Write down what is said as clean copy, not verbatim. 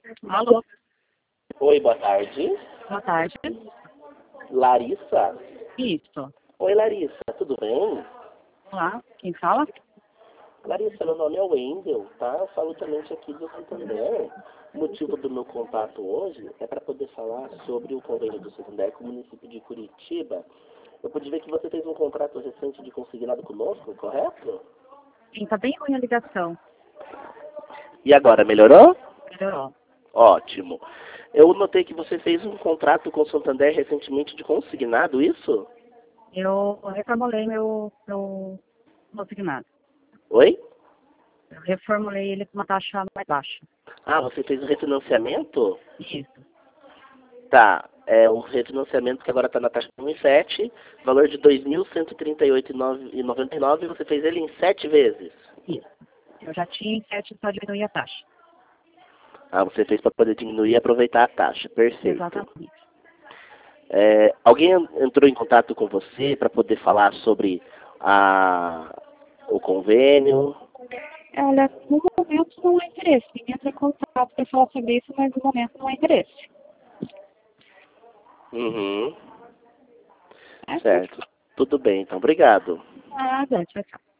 Alô, Oi, boa tarde. boa tarde. Larissa? Isso. Oi, Larissa, tudo bem? Olá, quem fala? Larissa, meu nome é Wendel, tá? Eu falo também aqui do Santander. O motivo do meu contato hoje é para poder falar sobre o convênio do Santander com o município de Curitiba. Eu pude ver que você fez um contrato recente de consignado conosco, correto? Sim, tá bem ruim a ligação. E agora, melhorou? Melhorou. Ótimo. Eu notei que você fez um contrato com o Santander recentemente de consignado, isso? Eu reformulei meu consignado. Oi? Eu reformulei ele com uma taxa mais baixa. Ah, você fez o refinanciamento? Isso. Tá, o refinanciamento que agora está na taxa de 1,7, valor de R$ 2.138,99, você fez ele em 7 vezes. Isso. Eu já tinha em 7 só diminuir a taxa. Ah, você fez para poder diminuir e aproveitar a taxa, perfeito. Exatamente. Alguém entrou em contato com você para poder falar sobre o convênio? Olha, no momento não há interesse. Ninguém entra em contato para falar sobre isso, mas no momento não há interesse. Uhum, Certo? certo. Tudo bem, então, obrigado. Nada, tchau, tchau.